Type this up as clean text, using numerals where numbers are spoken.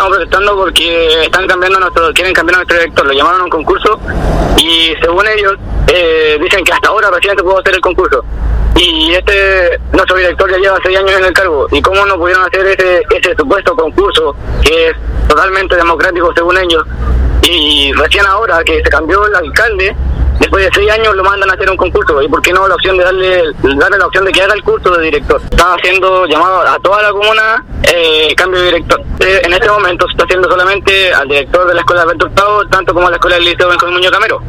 estamos protestando porque quieren cambiar a nuestro director, lo llamaron a un concurso y según ellos dicen que hasta ahora recién se pudo hacer el concurso. Y nuestro director ya lleva 6 años en el cargo, y cómo no pudieron hacer ese supuesto concurso que es totalmente democrático según ellos, y recién ahora que se cambió el alcalde, después de 6 años lo mandan a hacer un concurso. ¿Y por qué no la opción de darle la opción de que haga el curso de director? Están haciendo llamado a toda la comuna cambio de director. En este momento se está haciendo solamente al director de la escuela Alberto Hurtado, tanto como a la escuela del Liceo Benjamín Muñoz Camero.